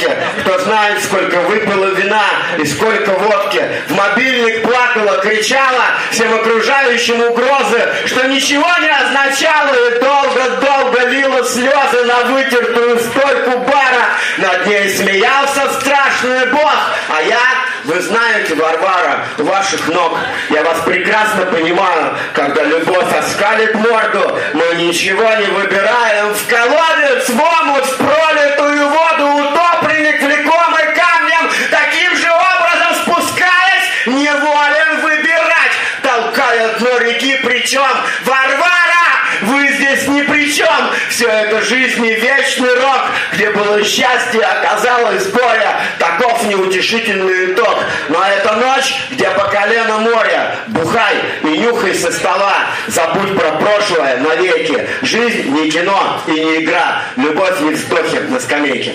водки. Кто знает, сколько выпила вина и сколько водки. В мобильник плакала, кричала всем окружающим угрозы, что ничего не означало, и долго-долго лила слезы на вытертую стойку бара. Над ней смеялся страшный бог, а я, вы знаете, Варвара, у ваших ног. Я вас прекрасно понимаю, когда любовь оскалит морду, мы ничего не выбираем. В колодец, в омут, в пролитую воду, утопленник, влекомый камнем, таким же образом спускаясь, неволен выбирать. Толкая дно реки, причем, Варвара, вы здесь ни при чем. Все это жизни вечный рок, где было счастье, оказалось горе. Таков неутешительный итог. Но это ночь, где по колено море. Бухай и нюхай со стола. Забудь про прошлое навеки. Жизнь не кино и не игра. Любовь не вздохи на скамейке.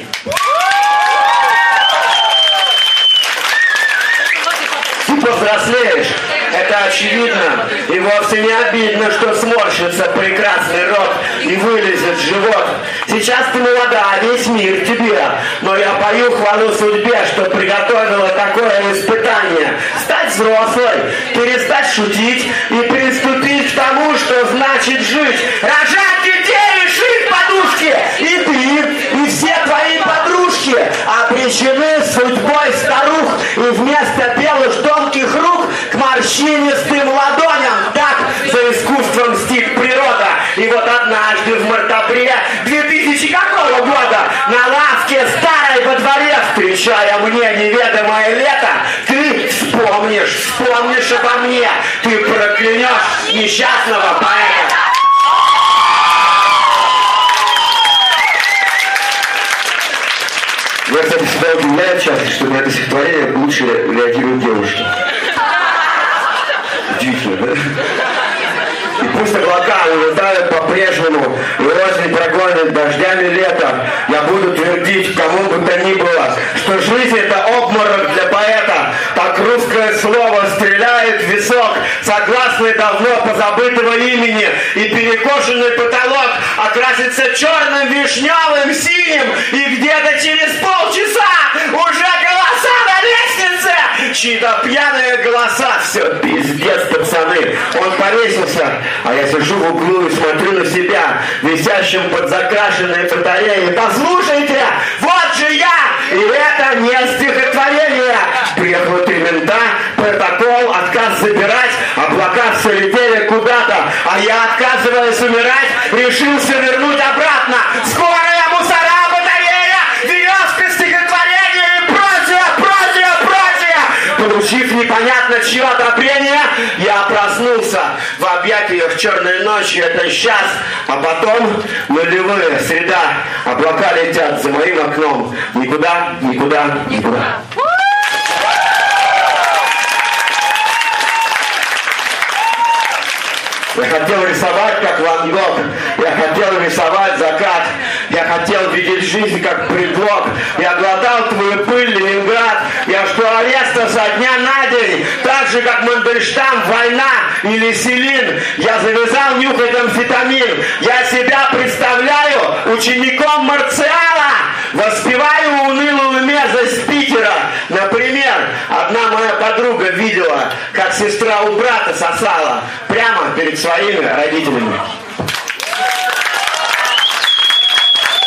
Ты повзрослеешь. Это очевидно, и вовсе не обидно, что сморщится прекрасный рот и вылезет живот. Сейчас ты молода, весь мир тебе, но я пою хвалу судьбе, что приготовила такое испытание. Стать взрослой, перестать шутить и приступить к тому, что значит жить. Рожать детей и шить подушки, и ты, и все твои подружки обречены судьбой старух, и вместо белых тонких рук к морщинистым ладоням. Так за искусством мстит природа. И вот однажды в мартабре 2000 какого года на лавке старой во дворе, встречая мне неведомое лето, ты вспомнишь обо мне, ты проклянешь несчастного поэта. Я, кстати, всегда удивляюсь часто, что на это стихотворение лучше реагируют девушки. Удивительно, да? И пусть облака улетают по-прежнему, и осень прогонит дождями лето, я буду твердить кому бы то ни было, что жизнь — это обморок для поэта. Так русское слово стреляет в висок, согласный давно позабытого имени, и перекошенный потолок окрасится черным, вишневым, синим, и где-то через полчаса уже голоса на лестнице, чьи-то пьяные голоса. Все, пиздец, пацаны. Он повесился, а я сижу в углу и смотрю на себя, висящим под закрашенной батареей. Послушайте, вот же я, и это не стихотворение. Приехало 3 мента, протокол, отказ забирать, облака все летели куда-то, а я, отказываясь умирать, решился вернуть обратно. Скорая, мусора, батарея, веревка, стихотворение и прочее. Получив непонятно чье одобрение, я проснулся в объятиях черной ночи. Это сейчас, а потом нулевые, среда. Облака летят за моим окном. Никуда. Я хотел рисовать, как Ван Гог. Я хотел рисовать закат. Я хотел видеть жизнь, как предлог. Я глотал твою пыль, Ленинград. Я жду ареста со дня на день. Так же, как Мандельштам, война или Селин. Я завязал нюхать амфетамин. Я себя представляю учеником Марциала. Воспеваю унылую мерзость Питера. Например, одна моя подруга видела, как сестра у брата сосала прямо перед своими родителями.